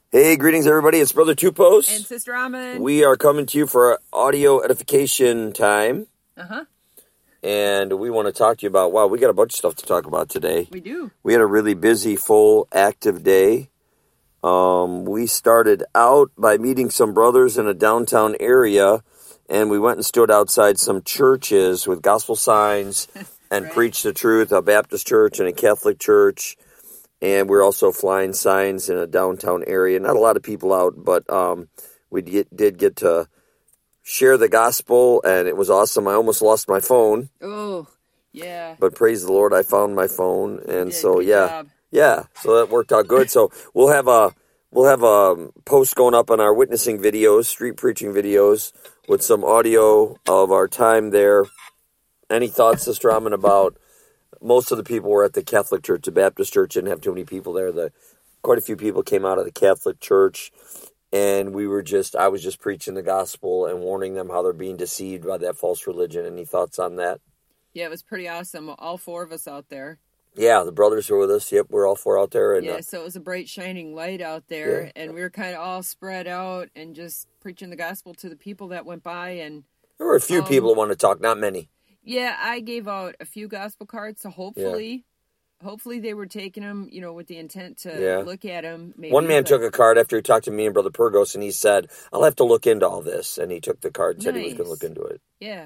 Hey, greetings everybody. It's Brother Two Post. And Sister Amin. We are coming to you for audio edification time. And we want to talk to you about, wow, we got a bunch of stuff to talk about today. We do. We had a really busy, full, active day. We started out by meeting some brothers in a downtown area, and we went and stood outside some churches with gospel signs and Right. preached the truth, a Baptist church and a Catholic church. And we're also flying signs in a downtown area. Not a lot of people out, but we did get to share the gospel, and it was awesome. I almost lost my phone. Oh, yeah. But praise the Lord, I found my phone, and so good yeah, job. yeah. So that worked out good. So we'll have a post going up on our witnessing videos, street preaching videos, with some audio of our time there. Any thoughts, Sister Amin, about? Most of the people were at the Catholic church. The Baptist church didn't have too many people there. Quite a few people came out of the Catholic church, and I was just preaching the gospel and warning them how they're being deceived by that false religion. Any thoughts on that? Yeah, it was pretty awesome. All four of us out there. Yeah, the brothers were with us. Yep, we're all four out there. And, Yeah, so it was a bright, shining light out there, and we were kind of all spread out and just preaching the gospel to the people that went by. And there were a few people who wanted to talk, not many. yeah, I gave out a few gospel cards, so hopefully they were taking them, with the intent to look at them. Maybe, one man took a card after he talked to me and Brother Purgos, and he said, I'll have to look into all this. And he took the card and said he was going to look into it. Yeah.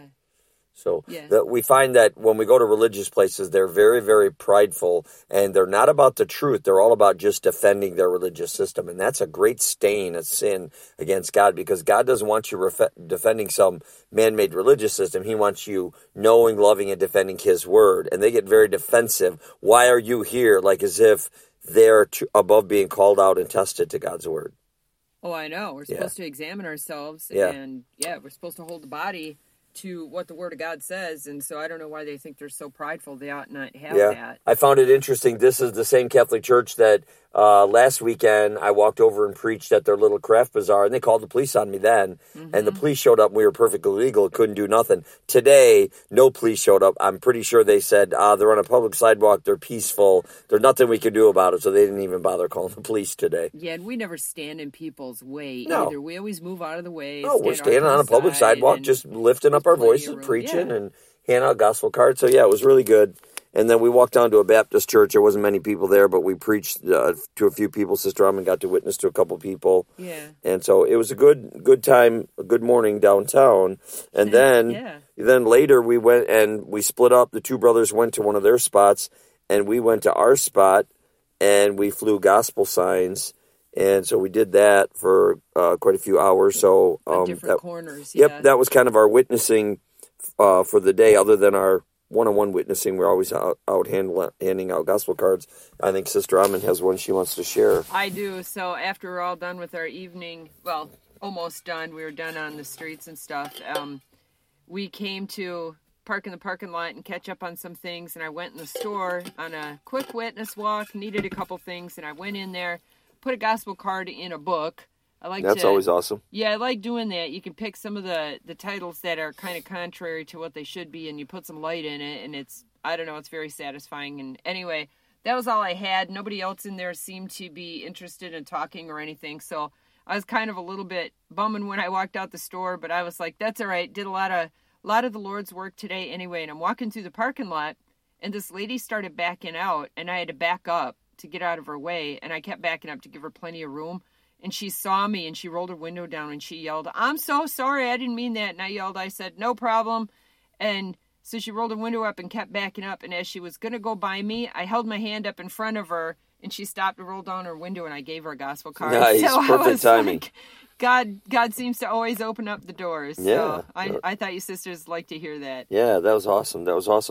So we find that when we go to religious places, they're very, very prideful, and they're not about the truth. They're all about just defending their religious system, and that's a great stain, a sin against God, because God doesn't want you defending some man-made religious system. He wants you knowing, loving, and defending His Word, and they get very defensive. Why are you here? Like as if they're above being called out and tested to God's Word. Oh, I know. We're supposed to examine ourselves, and we're supposed to hold the body to what the Word of God says, and so I don't know why they think they're so prideful. They ought not have that. I found it interesting. This is the same Catholic church that last weekend I walked over and preached at their little craft bazaar, and they called the police on me then, and the police showed up, and we were perfectly legal, couldn't do nothing. Today, no police showed up. I'm pretty sure they said, they're on a public sidewalk, they're peaceful, there's nothing we can do about it, so they didn't even bother calling the police today. Yeah, and we never stand in people's way No. either. We always move out of the way. No, we're standing on a public sidewalk, just lifting up our voices, preaching, and handing out gospel cards. So, it was really good. And then we walked down to a Baptist church. There wasn't many people there, but we preached to a few people. Sister Amin got to witness to a couple people. Yeah. And so it was a good time, a good morning downtown. And then later we went and we split up. The two brothers went to one of their spots, and we went to our spot, and we flew gospel signs. And so we did that for quite a few hours. So different corners. Yep, that was kind of our witnessing for the day. Other than our one-on-one witnessing, we're always out handing out gospel cards. I think Sister Amin has one she wants to share. I do. So after we're all done with our evening, well, almost done. We were done on the streets and stuff. We came to park in the parking lot and catch up on some things. And I went in the store on a quick witness walk. Needed a couple things, and I went in there, put a gospel card in a book. That's always awesome. Yeah, I like doing that. You can pick some of the titles that are kind of contrary to what they should be, and you put some light in it, and it's very satisfying. And anyway, that was all I had. Nobody else in there seemed to be interested in talking or anything, so I was kind of a little bit bumming when I walked out the store, but I was like, that's all right. Did a lot of the Lord's work today anyway, and I'm walking through the parking lot, and this lady started backing out, and I had to back up to get out of her way, and I kept backing up to give her plenty of room. And she saw me, and she rolled her window down, and she yelled, "I'm so sorry, I didn't mean that." And I said, "No problem." And so she rolled her window up and kept backing up. And as she was going to go by me, I held my hand up in front of her, and she stopped and rolled down her window, and I gave her a gospel card. Nice, so perfect timing. Like, God seems to always open up the doors. Yeah. So I thought you sisters like to hear that. Yeah, that was awesome.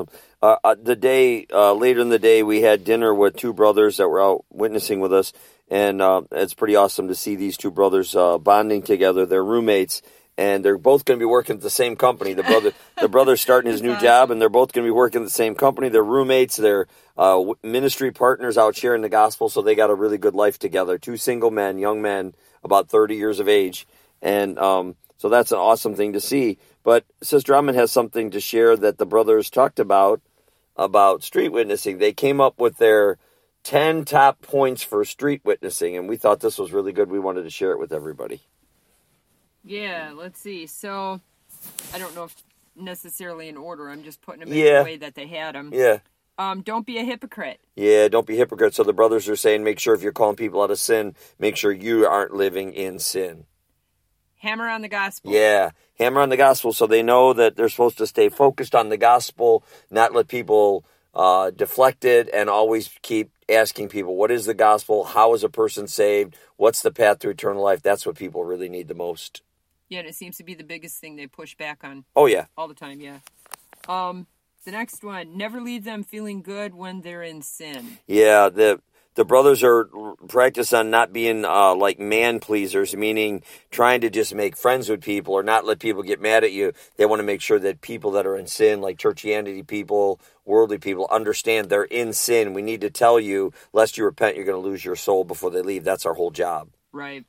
The day, later in the day, we had dinner with two brothers that were out witnessing with us. And it's pretty awesome to see these two brothers bonding together. They're roommates, and they're both going to be working at the same company. The brother's starting his new job, and they're both going to be working at the same company. They're roommates. They're ministry partners out sharing the gospel, so they got a really good life together. Two single men, young men, about 30 years of age. And so that's an awesome thing to see. But Sister Amin has something to share that the brothers talked about street witnessing. They came up with their 10 top points for street witnessing, and we thought this was really good. We wanted to share it with everybody. Yeah, let's see. So, I don't know if necessarily in order. I'm just putting them in the way that they had them. Yeah. Don't be a hypocrite. Yeah, don't be hypocrites. So the brothers are saying, make sure if you're calling people out of sin, make sure you aren't living in sin. Hammer on the gospel. Yeah, hammer on the gospel so they know that they're supposed to stay focused on the gospel, not let people deflect it, and always keep asking people, what is the gospel? How is a person saved? What's the path to eternal life? That's what people really need the most. Yeah, and it seems to be the biggest thing they push back on. Oh, yeah. All the time, yeah. The next one, never leave them feeling good when they're in sin. Yeah, the brothers are practice on not being like man pleasers, meaning trying to just make friends with people or not let people get mad at you. They want to make sure that people that are in sin, like churchianity people, worldly people, understand they're in sin. We need to tell you, lest you repent, you're going to lose your soul before they leave. That's our whole job. Right.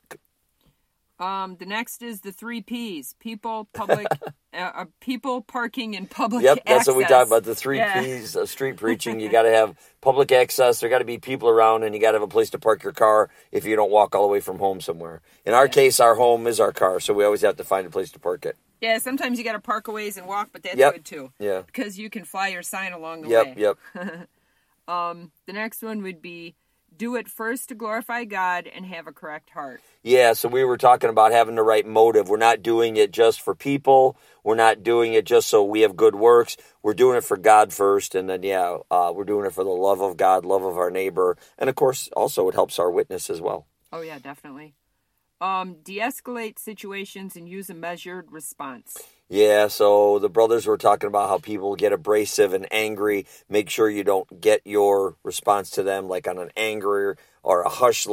The next is the 3 Ps: people, public, people, parking, and public access. Yep, that's what we talk about, the 3 Ps of street preaching. You got to have public access, there got to be people around, and you got to have a place to park your car if you don't walk all the way from home somewhere. In our case, our home is our car, so we always have to find a place to park it. Yeah, sometimes you got to park a ways and walk, but that's good too. Yeah. Because you can fly your sign along the way. Yep. The next one would be, do it first to glorify God and have a correct heart. Yeah, so we were talking about having the right motive. We're not doing it just for people. We're not doing it just so we have good works. We're doing it for God first, and then, we're doing it for the love of God, love of our neighbor, and, of course, also it helps our witness as well. Oh, yeah, definitely. De-escalate situations and use a measured response. Yeah, so the brothers were talking about how people get abrasive and angry. Make sure you don't get your response to them like on an angry or a harsh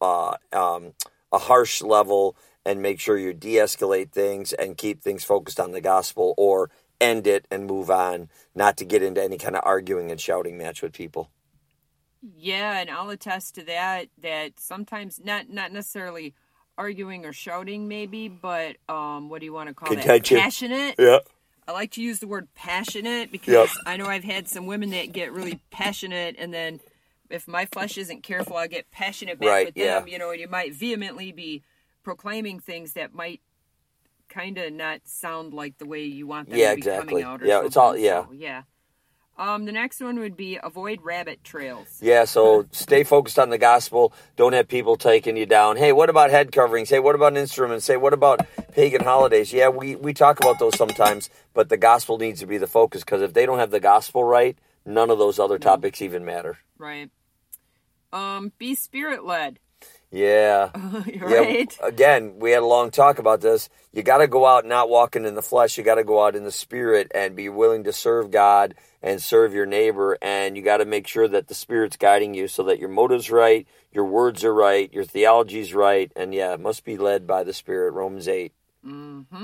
level, and make sure you de-escalate things and keep things focused on the gospel, or end it and move on, not to get into any kind of arguing and shouting match with people. Yeah, and I'll attest to that sometimes, not necessarily arguing or shouting maybe, but what do you want to call Contention. that? Passionate? Yeah. I like to use the word passionate because I know I've had some women that get really passionate, and then if my flesh isn't careful, I'll get passionate back with them, and you might vehemently be proclaiming things that might kind of not sound like the way you want them to be coming out. Or something. It's all, So, the next one would be avoid rabbit trails. Yeah, so stay focused on the gospel. Don't have people taking you down. Hey, what about head coverings? Hey, what about instruments? Hey, what about pagan holidays? Yeah, we talk about those sometimes, but the gospel needs to be the focus, because if they don't have the gospel right, none of those other topics even matter. Right. Be spirit-led. Yeah. Right. Yeah. Again, we had a long talk about this. You got to go out not walking in the flesh. You got to go out in the spirit and be willing to serve God and serve your neighbor. And you got to make sure that the Spirit's guiding you so that your motive's right, your words are right, your theology's right. And it must be led by the Spirit, Romans 8. Mm-hmm.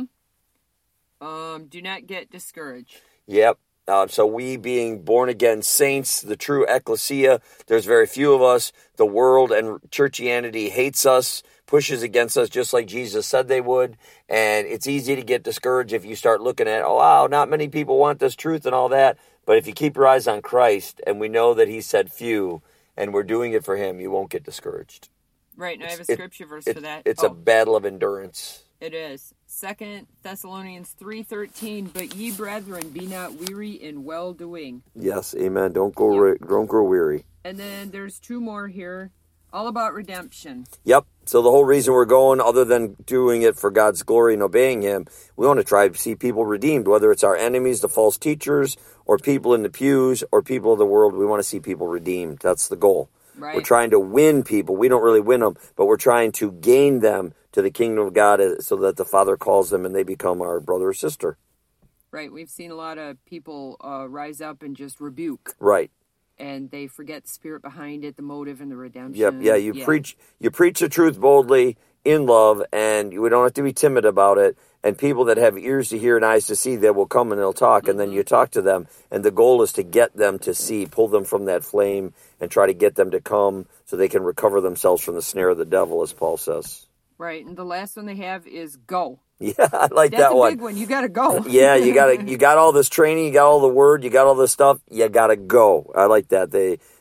Do not get discouraged. Yep. So we being born-again saints, the true ecclesia, there's very few of us. The world and churchianity hates us, pushes against us, just like Jesus said they would. And it's easy to get discouraged if you start looking at, not many people want this truth and all that. But if you keep your eyes on Christ, and we know that he said few, and we're doing it for him, you won't get discouraged. Right, and I have a scripture verse for that. It's a battle of endurance. It is. 2 Thessalonians 3:13, but ye brethren, be not weary in well-doing. Yes, amen. Don't grow weary. And then there's 2 more here, all about redemption. Yep. So the whole reason we're going, other than doing it for God's glory and obeying him, we want to try to see people redeemed, whether it's our enemies, the false teachers, or people in the pews, or people of the world. We want to see people redeemed. That's the goal. Right. We're trying to win people. We don't really win them, but we're trying to gain them to the kingdom of God so that the Father calls them and they become our brother or sister. Right. We've seen a lot of people rise up and just rebuke. Right. And they forget the spirit behind it, the motive and the redemption. Yep. Yeah. You preach the truth boldly in love, and we don't have to be timid about it. And people that have ears to hear and eyes to see, they will come and they'll talk. And then you talk to them. And the goal is to get them to see, pull them from that flame, and try to get them to come so they can recover themselves from the snare of the devil, as Paul says. Right. And the last one they have is go. Yeah, I like That's that one. That's a big one. You got to go. Yeah, you got all this training, you got all the word, you got all this stuff. You got to go. I like that.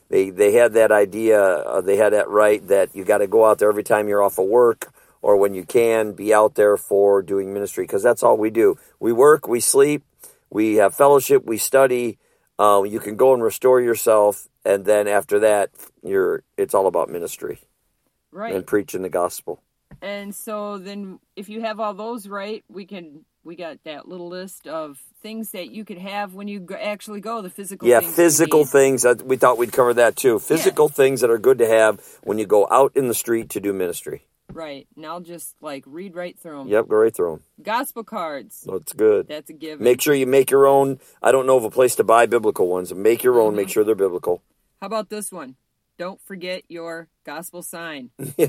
they had that idea, they had that right that you got to go out there every time you're off of work or when you can be out there for doing ministry, because that's all we do. We work, we sleep, we have fellowship, we study. You can go and restore yourself, and then after that, it's all about ministry, right, and preaching the gospel. And so then, if you have all those right, we got that little list of things that you could have when you actually go. The physical things. Physical things. We thought we'd cover that too. Physical things that are good to have when you go out in the street to do ministry. Right. And I'll just read right through them. Yep, go right through them. Gospel cards. That's good. That's a given. Make sure you make your own. I don't know of a place to buy biblical ones. Make your own. Make sure they're biblical. How about this one? Don't forget your gospel sign.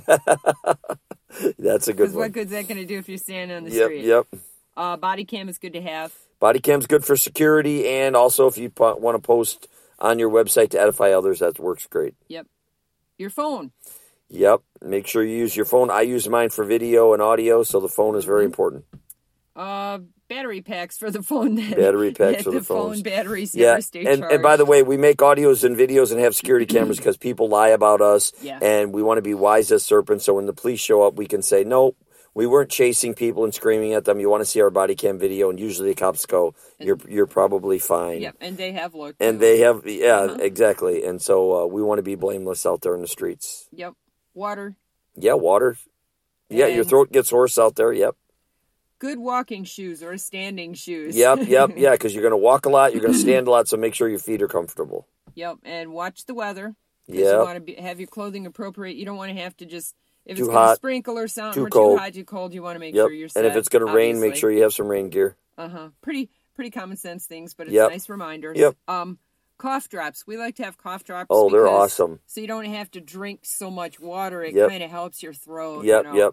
That's a good one. What good's that going to do if you're standing on the street? Yep. Body cam is good to have. Body cam's good for security, and also if you want to post on your website to edify others, that works great. Yep. Your phone. Yep. Make sure you use your phone. I use mine for video and audio, so the phone is very important. Battery packs for the phone. Battery packs for the phones. Phone batteries never stay charged. And by the way, we make audios and videos and have security cameras because people lie about us, and we want to be wise as serpents, so when the police show up, we can say, no, we weren't chasing people and screaming at them. You want to see our body cam video, and usually the cops go, you're probably fine. Yep, and they have looked. And they have, exactly. And so we want to be blameless out there in the streets. Yep. Water. Yeah, water. Yeah, your throat gets hoarse out there. Yep. Good walking shoes or standing shoes. Yep, yeah, because you're going to walk a lot, you're going to stand a lot, so make sure your feet are comfortable. Yep, and watch the weather. Yeah. You want to have your clothing appropriate. You don't want to have to just, if it's too going to hot, sprinkle or something, too or cold. too hot, too cold, you want to make sure you're set. And if it's going to rain, make sure you have some rain gear. Pretty common sense things, but it's nice reminders. Yep. Cough drops. We like to have cough drops. Oh, they're awesome. So you don't have to drink so much water. It kind of helps your throat. Yep.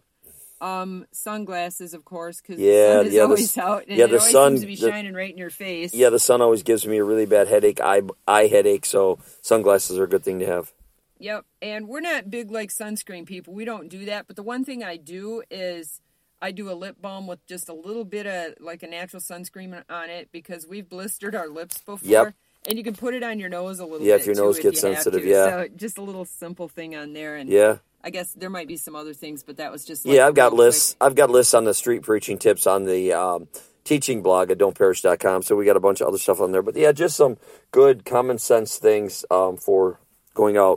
Sunglasses, of course, because the sun is always out, and it always seems to be shining right in your face. Yeah, the sun always gives me a really bad headache, eye headache, so sunglasses are a good thing to have. Yep, and we're not big sunscreen people. We don't do that, but the one thing I do is I do a lip balm with just a little bit of a natural sunscreen on it, because we've blistered our lips before. Yep. And you can put it on your nose a little bit. Yeah, if your nose gets sensitive, So just a little simple thing on there. And I guess there might be some other things, but that was just I've got lists. I've got lists on the street preaching tips on the teaching blog at don'tperish.com. So we got a bunch of other stuff on there. But just some good common sense things for going out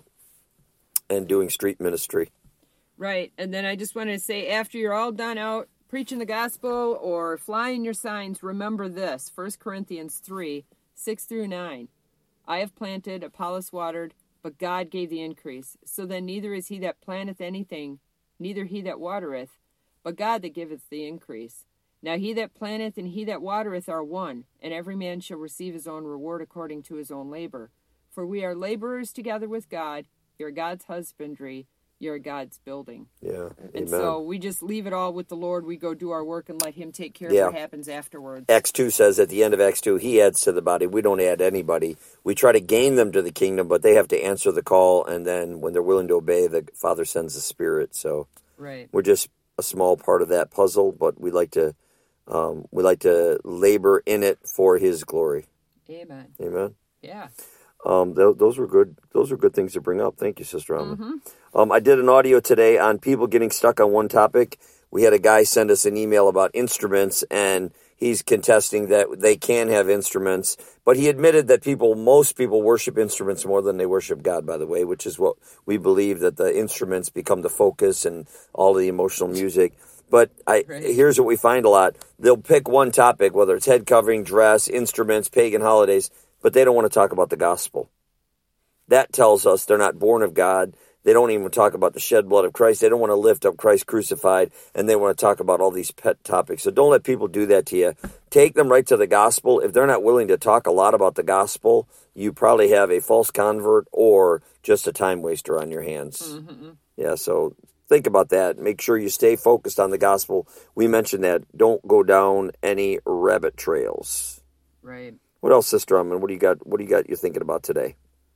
and doing street ministry. Right. And then I just wanted to say, after you're all done out preaching the gospel or flying your signs, remember this, 1 Corinthians 3, 6-9. I have planted, Apollos watered, but God gave the increase. So then neither is he that planteth anything, neither he that watereth, but God that giveth the increase. Now he that planteth and he that watereth are one, and every man shall receive his own reward according to his own labor. For we are laborers together with God. You're God's husbandry. You're God's building. Yeah. And amen. So we just leave it all with the Lord. We go do our work and let him take care of what happens afterwards. Acts 2 says at the end of Acts 2, he adds to the body. We don't add anybody. We try to gain them to the kingdom, but they have to answer the call. And then when they're willing to obey, the Father sends the Spirit. So we're just a small part of that puzzle, but we like to labor in it for his glory. Amen. Amen. Yeah. Those were good. Those are good things to bring up. Thank you, Sister Alma. I did an audio today on people getting stuck on one topic. We had a guy send us an email about instruments, and he's contesting that they can have instruments, but he admitted that most people worship instruments more than they worship God, by the way, which is what we believe, that the instruments become the focus and all the emotional music. But here's what we find a lot. They'll pick one topic, whether it's head covering, dress, instruments, pagan holidays, but they don't want to talk about the gospel. That tells us they're not born of God. They don't even talk about the shed blood of Christ. They don't want to lift up Christ crucified, and they want to talk about all these pet topics. So don't let people do that to you. Take them right to the gospel. If they're not willing to talk a lot about the gospel, you probably have a false convert or just a time waster on your hands. Mm-hmm. Yeah, so think about that. Make sure you stay focused on the gospel. We mentioned that. Don't go down any rabbit trails. Right. What else, Sister Drummond? What do you got you're thinking about today?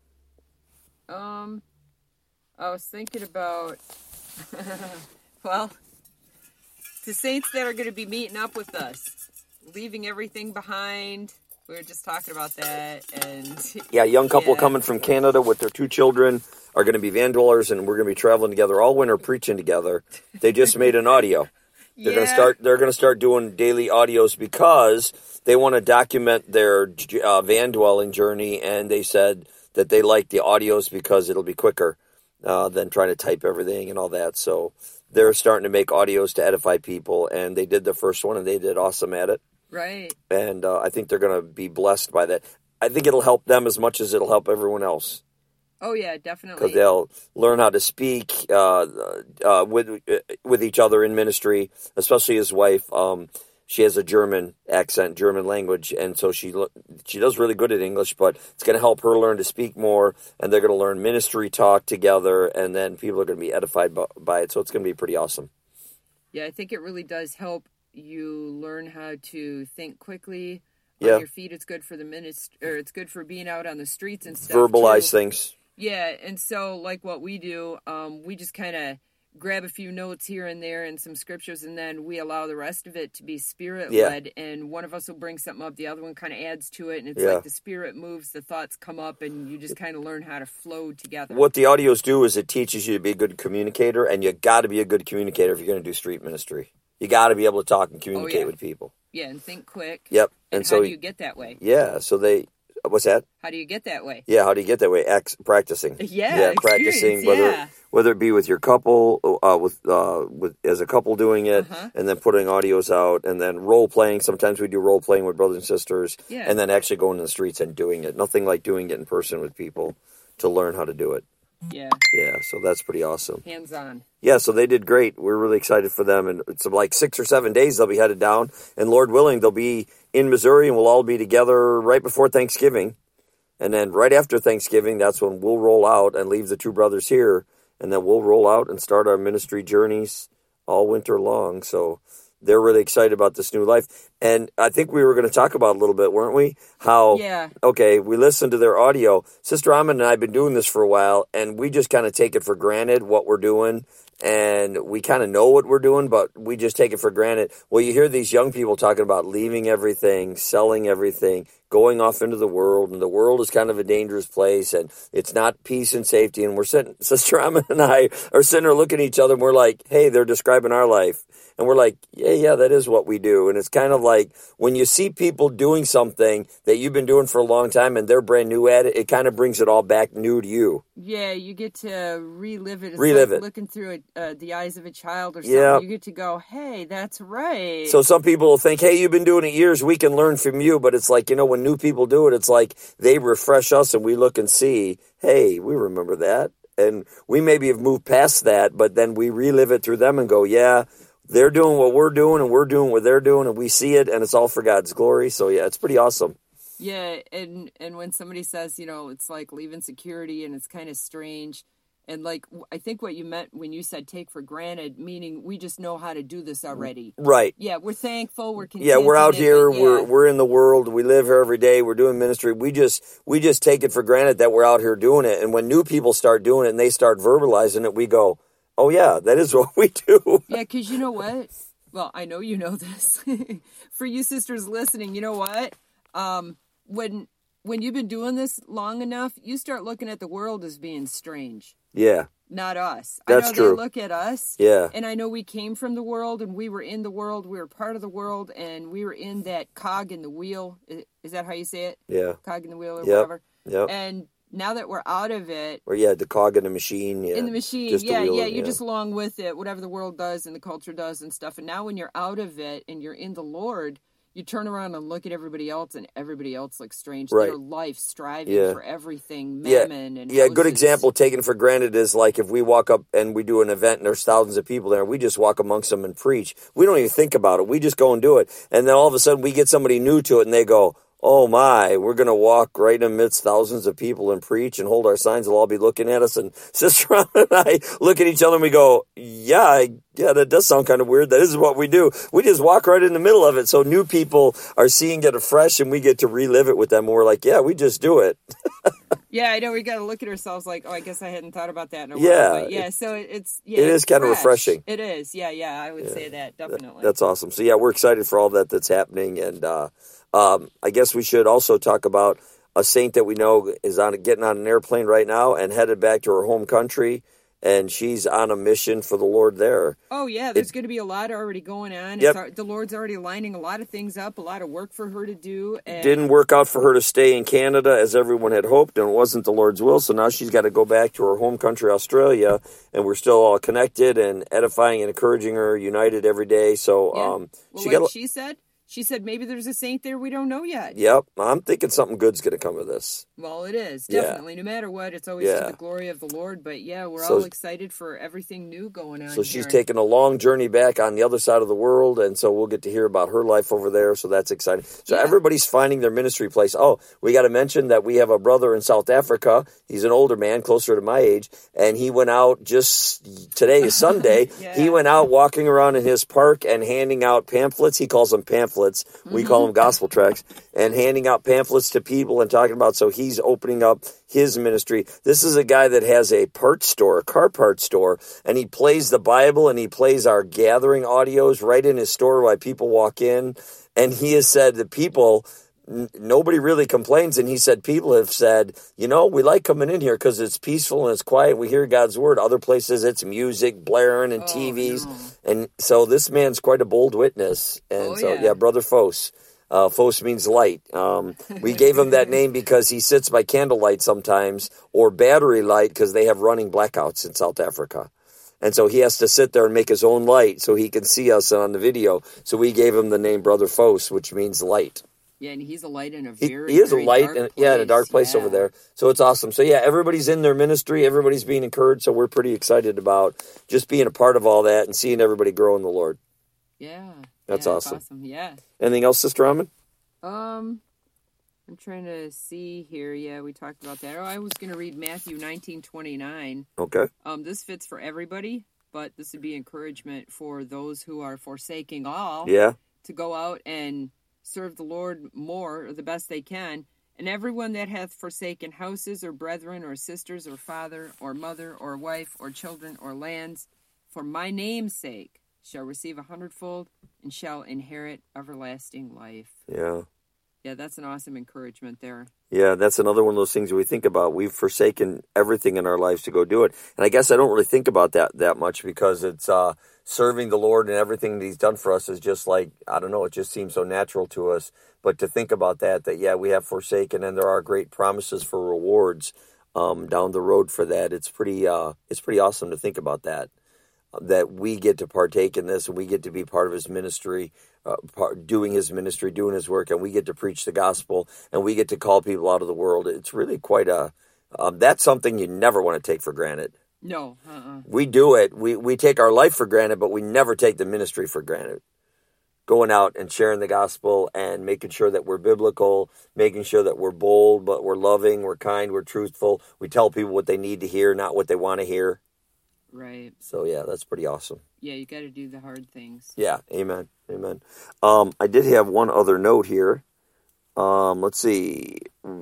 I was thinking about, well, the saints that are going to be meeting up with us, leaving everything behind. We were just talking about that, and Yeah, a young couple coming from Canada with their 2 children are going to be van dwellers, and we're going to be traveling together all winter, preaching together. They just made an audio. They're going to start doing daily audios because they want to document their van dwelling journey, and they said that they like the audios because it'll be quicker than trying to type everything and all that. So they're starting to make audios to edify people, and they did the first one, and they did awesome at it. Right. And I think they're going to be blessed by that. I think it'll help them as much as it'll help everyone else. Oh, yeah, definitely. Because they'll learn how to speak with each other in ministry, especially his wife. She has a German accent, German language, and so she does really good at English, but it's going to help her learn to speak more, and they're going to learn ministry talk together, and then people are going to be edified by it, so it's going to be pretty awesome. Yeah, I think it really does help you learn how to think quickly on your feet. It's good for the or it's good for being out on the streets and stuff. Verbalize things. Yeah, and so like what we do, we just kind of grab a few notes here and there and some scriptures, and then we allow the rest of it to be Spirit-led, and one of us will bring something up, the other one kind of adds to it, and it's like the Spirit moves, the thoughts come up, and you just kind of learn how to flow together. What the audios do is it teaches you to be a good communicator, and you got to be a good communicator if you're going to do street ministry. You got to be able to talk and communicate with people. Yeah, and think quick. Yep. And so how do you get that way? Yeah, so what's that? How do you get that way? Yeah, how do you get that way? Practicing. Yeah, practicing. Whether it be with your couple, with as a couple doing it, and then putting audios out, and then role playing. Sometimes we do role playing with brothers and sisters, and then actually going to the streets and doing it. Nothing like doing it in person with people to learn how to do it. Yeah. Yeah, so that's pretty awesome. Hands on. Yeah, so they did great. We're really excited for them. And it's like 6 or 7 days they'll be headed down. And Lord willing, they'll be in Missouri, and we'll all be together right before Thanksgiving. And then right after Thanksgiving, that's when we'll roll out and leave the 2 brothers here. And then we'll roll out and start our ministry journeys all winter long. So they're really excited about this new life. And I think we were going to talk about a little bit, weren't we? How, we listened to their audio. Sister Ahmed and I have been doing this for a while, and we just kind of take it for granted what we're doing. And we kind of know what we're doing, but we just take it for granted. Well, you hear these young people talking about leaving everything, selling everything, going off into the world, and the world is kind of a dangerous place, and it's not peace and safety. And we're sitting, Sister Ahmed and I are sitting there looking at each other, and we're like, hey, they're describing our life. And we're like, yeah, that is what we do. And it's kind of like when you see people doing something that you've been doing for a long time and they're brand new at it, it kind of brings it all back new to you. Yeah, you get to relive it. It's like looking through the eyes of a child or something. Yeah. You get to go, hey, that's right. So some people will think, hey, you've been doing it years, we can learn from you. But it's like, when new people do it, it's like they refresh us and we look and see, hey, we remember that. And we maybe have moved past that, but then we relive it through them and go, yeah, they're doing what we're doing and we're doing what they're doing, and we see it, and it's all for God's glory. So, yeah, it's pretty awesome. Yeah, and when somebody says, it's like leaving security and it's kind of strange, and like I think what you meant when you said take for granted, meaning we just know how to do this already. Right. Yeah, we're thankful, we're content. Yeah, we're out here, we're in the world, we live here every day, we're doing ministry. We just take it for granted that we're out here doing it, and when new people start doing it and they start verbalizing it, we go, oh, yeah, that is what we do. Yeah, because you know what? Well, I know you know this. For you sisters listening, you know what? When you've been doing this long enough, you start looking at the world as being strange. Yeah. Not us. That's I know true. They look at us. Yeah. And I know we came from the world, and we were in the world. We were part of the world, and we were in that cog in the wheel. Is that how you say it? Yeah. Cog in the wheel or whatever. Yeah. And now that we're out of it, or the cog in the machine, in the machine, you're just along with it, whatever the world does and the culture does and stuff. And now when you're out of it and you're in the Lord, you turn around and look at everybody else, and everybody else looks strange. Right. Their life striving for everything, mammon and a good example taken for granted is like if we walk up and we do an event and there's thousands of people there, we just walk amongst them and preach. We don't even think about it. We just go and do it, and then all of a sudden we get somebody new to it, and they go, oh my, we're going to walk right amidst thousands of people and preach and hold our signs. They'll all be looking at us. And Sister Ron and I look at each other and we go, yeah, that does sound kind of weird. That is what we do. We just walk right in the middle of it. So new people are seeing it afresh, and we get to relive it with them. And we're like, yeah, we just do it. Yeah, I know. We got to look at ourselves like, oh, I guess I hadn't thought about that in a Yeah, while. But yeah, so it is it's kind of fresh. refreshing. It is. Yeah, I would say that, definitely. That's awesome. So, yeah, we're excited for all that's happening. And I guess we should also talk about a saint that we know is getting on an airplane right now and headed back to her home country. And she's on a mission for the Lord there. Oh, yeah, there's going to be a lot already going on. Yep. The Lord's already lining a lot of things up, a lot of work for her to do. And Didn't work out for her to stay in Canada as everyone had hoped, and it wasn't the Lord's will. So now she's got to go back to her home country, Australia, and we're still all connected and edifying and encouraging her, united every day. So well, she said maybe there's a saint there we don't know yet. Yep, I'm thinking something good's going to come of this. Well, it is, definitely. No matter what, it's always to the glory of the Lord. But yeah, we're all excited for everything new going on. So she's taking a long journey back on the other side of the world, and so we'll get to hear about her life over there, so that's exciting. So everybody's finding their ministry place. Oh, we got to mention that we have a brother in South Africa. He's an older man, closer to my age, and he went out just today is Sunday. He went out walking around in his park and handing out pamphlets. He calls them pamphlets. We call them gospel tracts, and handing out pamphlets to people and talking about, so he's opening up his ministry. This is a guy that has a parts store, a car parts store, and he plays the Bible and he plays our gathering audios right in his store while people walk in. And he has said that people, nobody really complains. And he said, people have said, we like coming in here because it's peaceful and it's quiet. We hear God's word. Other places, it's music blaring and TVs. No. And so this man's quite a bold witness. And Brother Fos. Fos means light. We gave him that name because he sits by candlelight sometimes, or battery light, because they have running blackouts in South Africa. And so he has to sit there and make his own light so he can see us on the video. So we gave him the name Brother Fos, which means light. Yeah, and he's a light in a very, he is very a light, dark in, place. in a dark place over there. So it's awesome. So everybody's in their ministry. Everybody's being encouraged. So we're pretty excited about just being a part of all that and seeing everybody grow in the Lord. Yeah. That's awesome. Yeah. Anything else, Sister Raman? I'm trying to see here. Yeah, we talked about that. Oh, I was going to read Matthew 19:29. Okay. This fits for everybody, but this would be encouragement for those who are forsaking all. Yeah. To go out and serve the Lord more, or the best they can. And everyone that hath forsaken houses, or brethren, or sisters, or father, or mother, or wife, or children, or lands, for my name's sake, shall receive 100-fold, and shall inherit everlasting life. Yeah. Yeah, that's an awesome encouragement there. Yeah, that's another one of those things we think about. We've forsaken everything in our lives to go do it. And I guess I don't really think about that much because it's serving the Lord and everything that he's done for us is just like, I don't know, it just seems so natural to us. But to think about that we have forsaken, and there are great promises for rewards down the road for that. It's pretty awesome to think about that we get to partake in this, and we get to be part of his ministry, doing his ministry, doing his work, and we get to preach the gospel, and we get to call people out of the world. It's really quite that's something you never want to take for granted. No. We do it. We take our life for granted, but we never take the ministry for granted. Going out and sharing the gospel and making sure that we're biblical, making sure that we're bold, but we're loving, we're kind, we're truthful. We tell people what they need to hear, not what they want to hear. Right. So, that's pretty awesome. Yeah, you got to do the hard things. Yeah, amen. I did have one other note here. Let's see.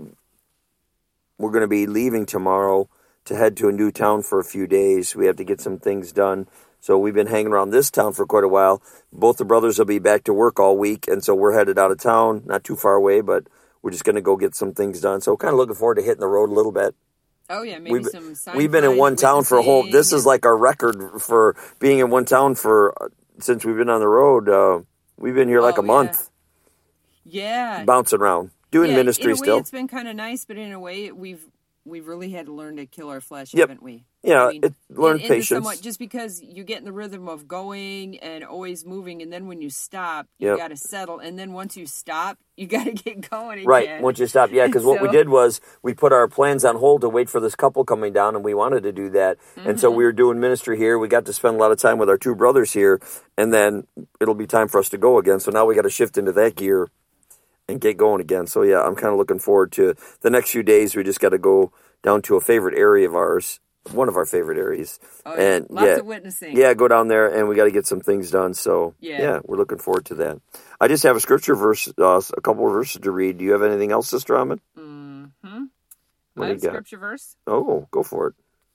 We're going to be leaving tomorrow to head to a new town for a few days. We have to get some things done. So we've been hanging around this town for quite a while. Both the brothers will be back to work all week, and so we're headed out of town, not too far away, but we're just going to go get some things done. So kind of looking forward to hitting the road a little bit. Oh, yeah, maybe some sign We've been in one town for a whole... This is like our record for being in one town since we've been on the road. We've been here like a month. Yeah. Bouncing around. Doing ministry still. In a way, it's been kind of nice, but in a way, we've really had to learn to kill our flesh, haven't we? Yeah, learn patience. Somewhat, just because you get in the rhythm of going and always moving, and then when you stop, you got to settle. And then once you stop, you got to get going again. Right, once you stop. Yeah, because what we did was we put our plans on hold to wait for this couple coming down, and we wanted to do that. Mm-hmm. And so we were doing ministry here. We got to spend a lot of time with our two brothers here, and then it'll be time for us to go again. So now we got to shift into that gear and get going again. So, I'm kind of looking forward to the next few days. We just got to go down to a favorite area of ours, one of our favorite areas. Oh, and lots of witnessing. Yeah, go down there, and we got to get some things done. So, we're looking forward to that. I just have a scripture verse, a couple of verses to read. Do you have anything else, Sister Raman? Mm-hmm. What I do have you a got? scripture verse. Oh, go for it.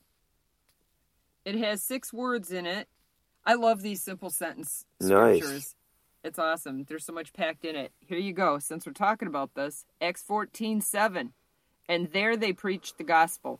It has 6 words in it. I love these simple sentence Nice. scriptures. It's awesome. There's so much packed in it. Here you go. Since we're talking about this, Acts 14:7, and there they preached the gospel.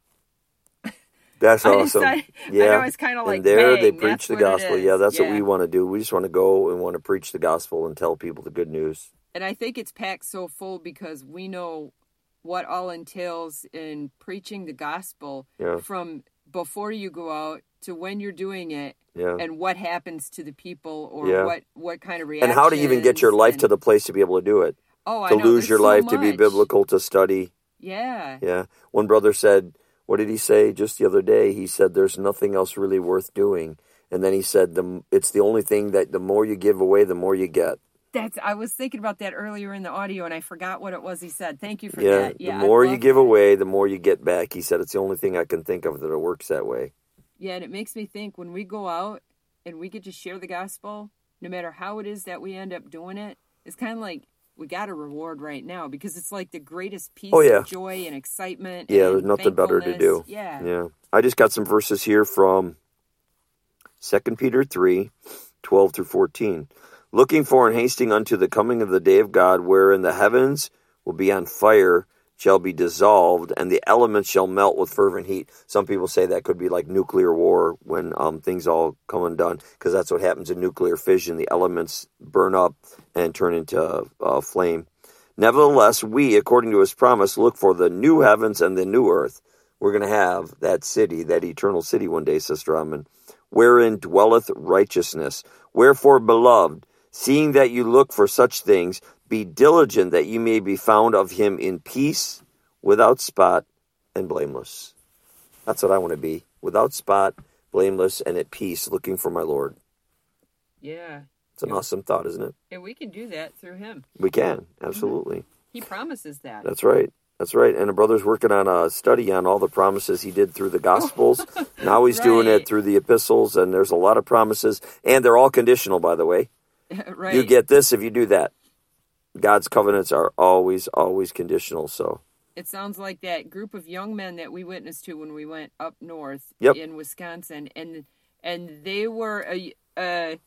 That's awesome. I Yeah. know it's kind of like and there they bang, preach that's the what it gospel. is. Yeah, that's what we want to do. We just want to go and want to preach the gospel and tell people the good news. And I think it's packed so full because we know what all entails in preaching the gospel Yeah. from before you go out to when you're doing it, Yeah. and what happens to the people, or Yeah. what kind of reaction. And how to even get your life to the place to be able to do it. I To know, lose there's your so life, to be much. biblical, to study. Yeah. Yeah. One brother said, what did he say just the other day? He said, there's nothing else really worth doing. And then he said, it's the only thing that the more you give away, the more you get. I was thinking about that earlier in the audio, and I forgot what it was he said. Thank you for Yeah. that. Yeah, The more I you love give that. away, the more you get back. He said, it's the only thing I can think of that it works that way. Yeah, and it makes me think when we go out and we get to share the gospel, no matter how it is that we end up doing it, it's kind of like we got a reward right now because it's like the greatest piece of joy and excitement. Yeah, and there's nothing better to do. Yeah. Yeah. I just got some verses here from 2 Peter 3:12 through 14. Looking for and hasting unto the coming of the day of God, wherein the heavens will be on fire, shall be dissolved, and the elements shall melt with fervent heat. Some people say that could be like nuclear war when things all come undone, because that's what happens in nuclear fission. The elements burn up and turn into flame. Nevertheless, we, according to his promise, look for the new heavens and the new earth. We're going to have that city, that eternal city one day, Sister Rahman, wherein dwelleth righteousness. Wherefore, beloved, seeing that you look for such things, be diligent that you may be found of him in peace, without spot, and blameless. That's what I want to be. Without spot, blameless, and at peace, looking for my Lord. Yeah. It's an awesome thought, isn't it? And we can do that through him. We can, absolutely. He promises that. That's right. That's right. And the brother's working on a study on all the promises he did through the Gospels. Now he's doing it through the epistles, and there's a lot of promises. And they're all conditional, by the way. Right. You get this if you do that. God's covenants are always, always conditional. So it sounds like that group of young men that we witnessed to when we went up north in Wisconsin, and they were a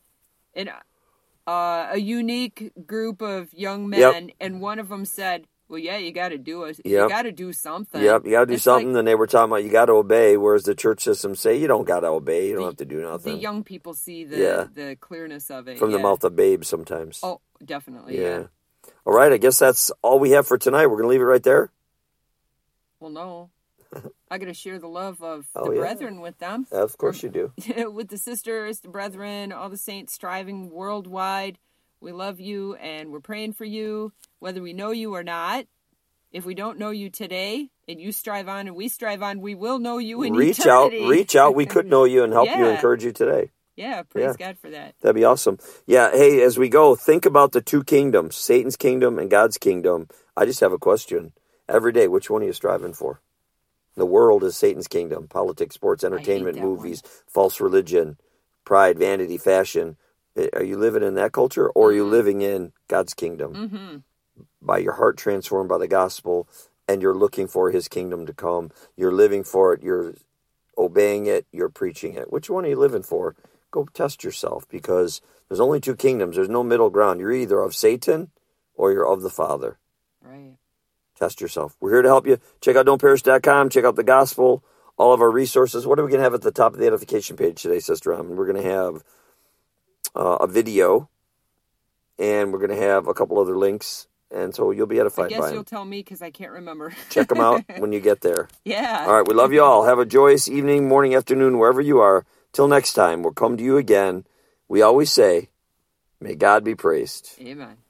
unique group of young men, and one of them said, well, yeah, you got to do it. You got to do something. Yep, you got to do something. And they were talking about you got to obey, whereas the church systems say you don't got to obey. You don't have to do nothing. The young people see the clearness of it. From the mouth of babes sometimes. Oh, definitely, yeah. All right, I guess that's all we have for tonight. We're going to leave it right there? Well, no. I got to share the love of the brethren with them. Of course you do. With the sisters, the brethren, all the saints striving worldwide. We love you, and we're praying for you, whether we know you or not. If we don't know you today, and you strive on and we strive on, we will know you in eternity. Reach out. We could know you and help you, encourage you today. Yeah, praise God for that. That'd be awesome. Yeah, hey, as we go, think about the two kingdoms, Satan's kingdom and God's kingdom. I just have a question. Every day, which one are you striving for? The world is Satan's kingdom. Politics, sports, entertainment, movies, false religion, pride, vanity, fashion. Are you living in that culture, or are you living in God's kingdom? Mm-hmm. By your heart transformed by the gospel, and you're looking for his kingdom to come. You're living for it. You're obeying it. You're preaching it. Which one are you living for? Go test yourself, because there's only two kingdoms. There's no middle ground. You're either of Satan or you're of the Father. Right. Test yourself. We're here to help you. Check out don'tperish.com. Check out the gospel, all of our resources. What are we going to have at the top of the edification page today, Sister Rahman? We're going to have a video, and we're going to have a couple other links, and so you'll be edified by them. I guess you'll tell me, because I can't remember. Check them out when you get there. Yeah. All right, we love you all. Have a joyous evening, morning, afternoon, wherever you are. Till next time, we'll come to you again. We always say, may God be praised. Amen.